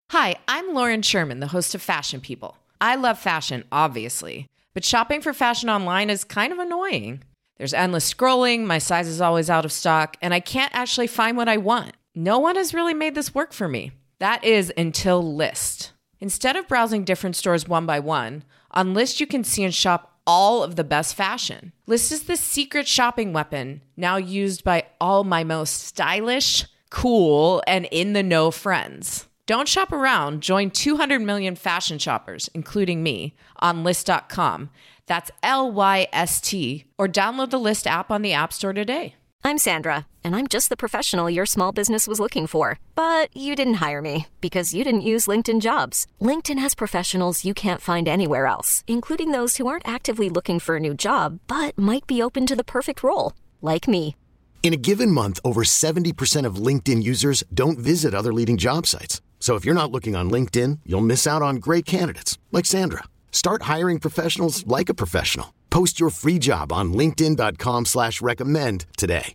Hi, I'm Lauren Sherman, the host of Fashion People. I love fashion, obviously, but shopping for fashion online is kind of annoying. There's endless scrolling, my size is always out of stock, and I can't actually find what I want. No one has really made this work for me. That is until Lyst. Instead of browsing different stores one by one, on Lyst you can see and shop all of the best fashion. Lyst is the secret shopping weapon, now used by all my most stylish, cool, and in-the-know friends. Don't shop around. Join 200 million fashion shoppers, including me, on Lyst.com. That's Lyst, or download the Lyst app on the App Store today. I'm Sandra, and I'm just the professional your small business was looking for. But you didn't hire me because you didn't use LinkedIn Jobs. LinkedIn has professionals you can't find anywhere else, including those who aren't actively looking for a new job, but might be open to the perfect role, like me. In a given month, over 70% of LinkedIn users don't visit other leading job sites. So if you're not looking on LinkedIn, you'll miss out on great candidates like Sandra. Start hiring professionals like a professional. Post your free job on linkedin.com/recommend today.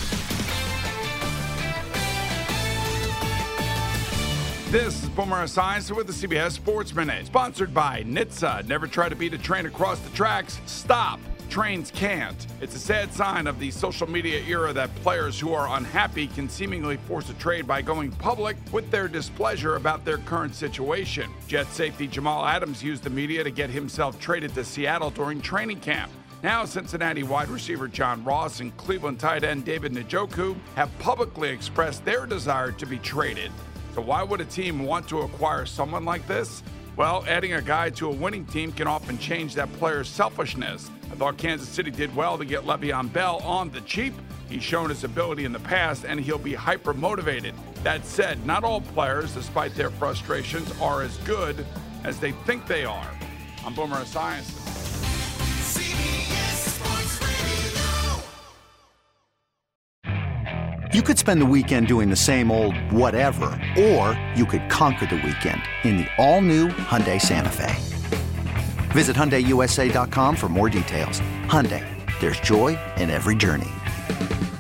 This is Boomer Esiason with the CBS Sports Minute, sponsored by NHTSA. Never try to beat a train across the tracks. Stop. Trains can't. It's a sad sign of the social media era that players who are unhappy can seemingly force a trade by going public with their displeasure about their current situation. Jet safety Jamal Adams used the media to get himself traded to Seattle during training camp. Now, Cincinnati wide receiver John Ross and Cleveland tight end David Njoku have publicly expressed their desire to be traded. So why would a team want to acquire someone like this? Well, adding a guy to a winning team can often change that player's selfishness. I thought Kansas City did well to get Le'Veon Bell on the cheap. He's shown his ability in the past, and he'll be hyper-motivated. That said, not all players, despite their frustrations, are as good as they think they are. I'm Boomer Esiason. You could spend the weekend doing the same old whatever, or you could conquer the weekend in the all-new Hyundai Santa Fe. Visit HyundaiUSA.com for more details. Hyundai, there's joy in every journey.